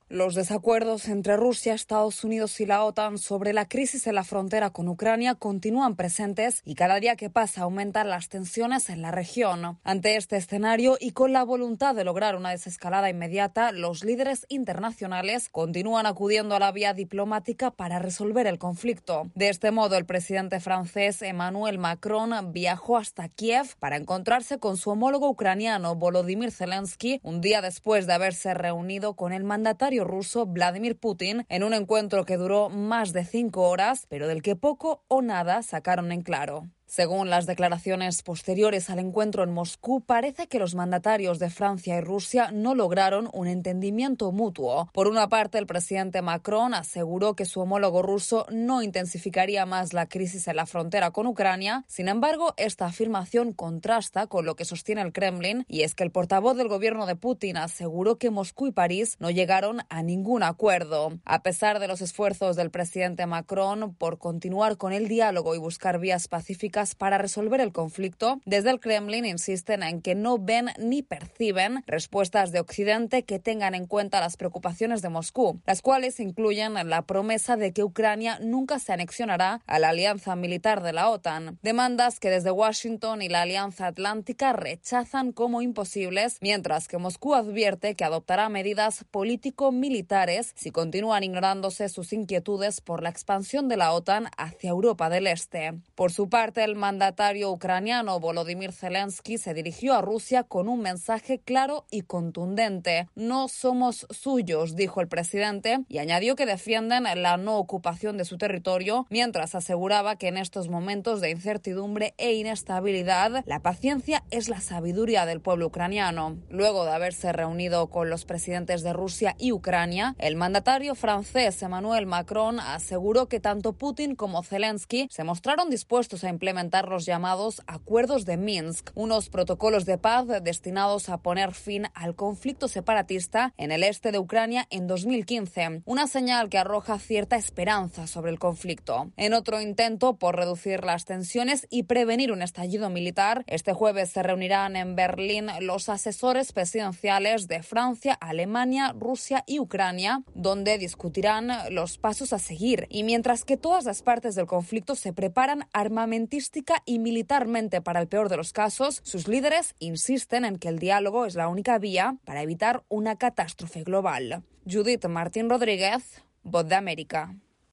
Los desacuerdos entre Rusia, Estados Unidos y la OTAN sobre la crisis en la frontera con Ucrania continúan presentes y cada día que pasa aumentan las tensiones en la región. Ante este escenario y con la voluntad de lograr una desescalada inmediata, los líderes internacionales continúan acudiendo a la vía diplomática para resolver el conflicto. De este modo, el presidente francés Emmanuel Macron viajó hasta Kiev para encontrarse con su homólogo ucraniano Volodymyr Zelensky un día después de haberse reunido con el mandatario ruso Vladimir Putin en un encuentro que duró más de 5 horas, pero del que poco o nada sacaron en claro. Según las declaraciones posteriores al encuentro en Moscú, parece que los mandatarios de Francia y Rusia no lograron un entendimiento mutuo. Por una parte, el presidente Macron aseguró que su homólogo ruso no intensificaría más la crisis en la frontera con Ucrania. Sin embargo, esta afirmación contrasta con lo que sostiene el Kremlin, y es que el portavoz del gobierno de Putin aseguró que Moscú y París no llegaron a ningún acuerdo. A pesar de los esfuerzos del presidente Macron por continuar con el diálogo y buscar vías pacíficas para resolver el conflicto, desde el Kremlin insisten en que no ven ni perciben respuestas de Occidente que tengan en cuenta las preocupaciones de Moscú, las cuales incluyen la promesa de que Ucrania nunca se anexionará a la alianza militar de la OTAN, demandas que desde Washington y la Alianza Atlántica rechazan como imposibles, mientras que Moscú advierte que adoptará medidas político-militares si continúan ignorándose sus inquietudes por la expansión de la OTAN hacia Europa del Este. Por su parte, el mandatario ucraniano Volodymyr Zelensky se dirigió a Rusia con un mensaje claro y contundente. No somos suyos, dijo el presidente, y añadió que defienden la no ocupación de su territorio, mientras aseguraba que en estos momentos de incertidumbre e inestabilidad, la paciencia es la sabiduría del pueblo ucraniano. Luego de haberse reunido con los presidentes de Rusia y Ucrania, el mandatario francés Emmanuel Macron aseguró que tanto Putin como Zelensky se mostraron dispuestos a implementar los llamados Acuerdos de Minsk, unos protocolos de paz destinados a poner fin al conflicto separatista en el este de Ucrania en 2015, una señal que arroja cierta esperanza sobre el conflicto. En otro intento por reducir las tensiones y prevenir un estallido militar, este jueves se reunirán en Berlín los asesores presidenciales de Francia, Alemania, Rusia y Ucrania, donde discutirán los pasos a seguir. Y mientras que todas las partes del conflicto se preparan armamentísticamente y militarmente para el peor de los casos, sus líderes insisten en que el diálogo es la única vía para evitar una catástrofe global. Judith Martín Rodríguez, Voz de América.